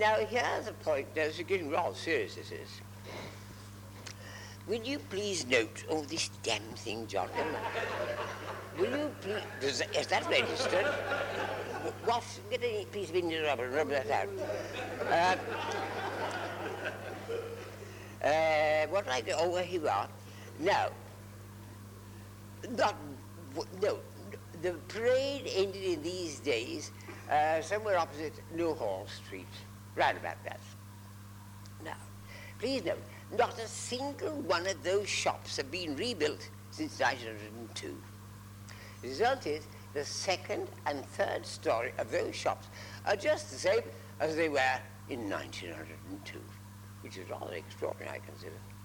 Now, here's a point. Now, this is getting rather serious, this is. Will you please note, oh, this damn thing, John. Will you please, is that registered? What? Get a piece of Indian rubber and rub that out. What I do? Oh, here we are. Now, no, the parade ended in these days somewhere opposite Newhall Street, round about that. Now, please note, not a single one of those shops have been rebuilt since 1902. The result is the second and third story of those shops are just the same as they were in 1902, which is rather extraordinary, I consider.